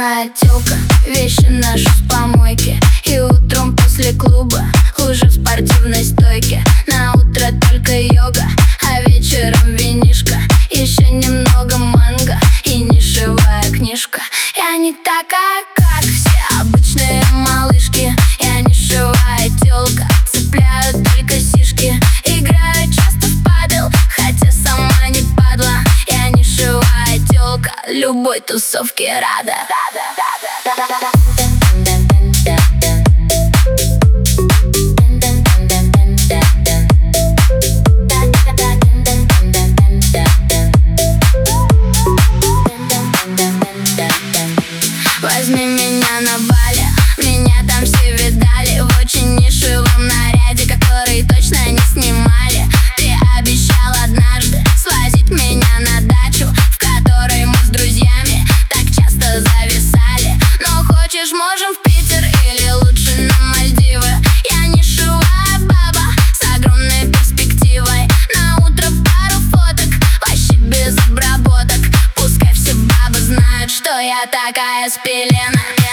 моя тёлка, вещи наши с помойки. И утром после клуба лужи в спортивной стойке. На утро только йога, а вечером винишко. Еще немного манго и нишевая книжка. Я не такая, как все обычные малышки. Я нишевая тёлка, цепляю только сишки. Играю часто в падл, хотя сама не падла. Я нишевая тёлка, любой тусовке рада. Возьми меня на Бали, меня там все видали. В очень нишевом наряде, который точно не снимали. Ты обещал однажды свозить меня на дачу, в которой мы с друзьями так часто зависали. Но хочешь, можем в Питер или лучше на Мальдивы. Я нишевая баба с огромной перспективой. На утро пару фоток, вообще без обработок. Пускай все бабы знают, что я такая с пеленой.